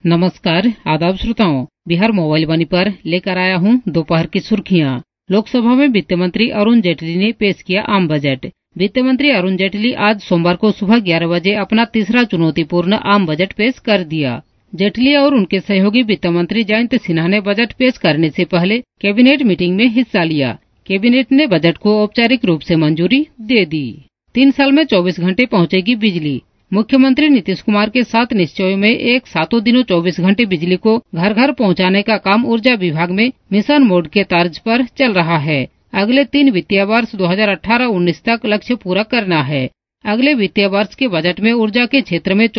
नमस्कार, आदाब श्रोताओं। बिहार मोबाइल वाणी पर लेकर आया हूं दोपहर की सुर्खियां। लोकसभा में वित्त मंत्री अरुण जेटली ने पेश किया आम बजट। वित्त मंत्री अरुण जेटली आज सोमवार को सुबह 11 बजे अपना तीसरा चुनौतीपूर्ण आम बजट पेश कर दिया। जेटली और उनके सहयोगी वित्त मंत्री जयंत सिन्हा ने बजट पेश करने से पहले कैबिनेट मीटिंग में हिस्सा लिया। कैबिनेट ने बजट को औपचारिक रूप से मंजूरी दे दी। 3 साल में 24 घंटे पहुंचेगी बिजली। मुख्यमंत्री नीतीश कुमार के 7 निश्चयों में एक 7 दिनों 24 घंटे बिजली को घर घर पहुंचाने का काम ऊर्जा विभाग में मिशन मोड के तर्ज पर चल रहा है। अगले 3 वित्तीय वर्ष 2018-19 तक लक्ष्य पूरा करना है। अगले वित्तीय वर्ष के बजट में ऊर्जा के क्षेत्र में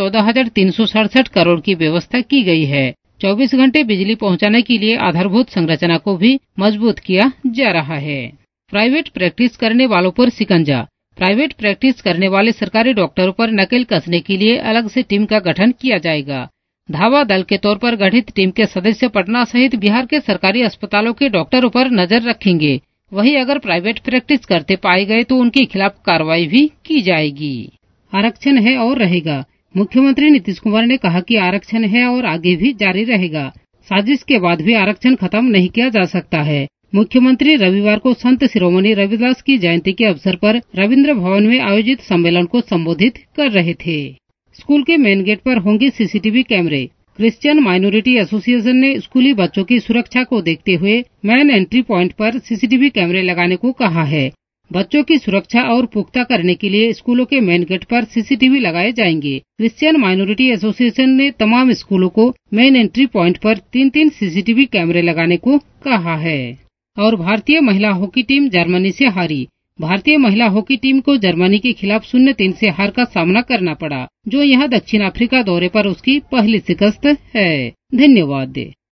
14,367 करोड़ की व्यवस्था की गई है। 24 घंटे बिजली पहुंचाने के लिए आधारभूत संरचना को भी मजबूत किया जा रहा है। प्राइवेट प्रैक्टिस करने वालों पर शिकंजा। प्राइवेट प्रैक्टिस करने वाले सरकारी डॉक्टरों पर नकेल कसने के लिए अलग से टीम का गठन किया जाएगा। धावा दल के तौर पर गठित टीम के सदस्य पटना सहित बिहार के सरकारी अस्पतालों के डॉक्टरों पर नजर रखेंगे। वहीं अगर प्राइवेट प्रैक्टिस करते पाए गए तो उनके खिलाफ कार्रवाई भी की जाएगी। आरक्षण है और रहेगा। मुख्यमंत्री नीतीश कुमार ने कहा कि आरक्षण है और आगे भी जारी रहेगा। साजिश के बाद भी आरक्षण खत्म नहीं किया जा सकता है। मुख्यमंत्री रविवार को संत शिरोमणि रविदास की जयंती के अवसर पर रविंद्र भवन में आयोजित सम्मेलन को संबोधित कर रहे थे। स्कूल के मेन गेट पर होंगे सीसीटीवी कैमरे। क्रिश्चियन माइनॉरिटी एसोसिएशन ने स्कूली बच्चों की सुरक्षा को देखते हुए मेन एंट्री पॉइंट पर सीसीटीवी कैमरे लगाने को कहा है। बच्चों की सुरक्षा और पुख्ता करने के लिए स्कूलों के मेन गेट पर सीसीटीवी लगाए जाएंगे। क्रिश्चियन माइनॉरिटी एसोसिएशन ने तमाम स्कूलों को मेन एंट्री पॉइंट पर 3-3 सीसीटीवी कैमरे लगाने को कहा है। और भारतीय महिला हॉकी टीम जर्मनी से हारी। भारतीय महिला हॉकी टीम को जर्मनी के खिलाफ 0-3 से हार का सामना करना पड़ा, जो यहां दक्षिण अफ्रीका दौरे पर उसकी पहली शिकस्त है। धन्यवाद।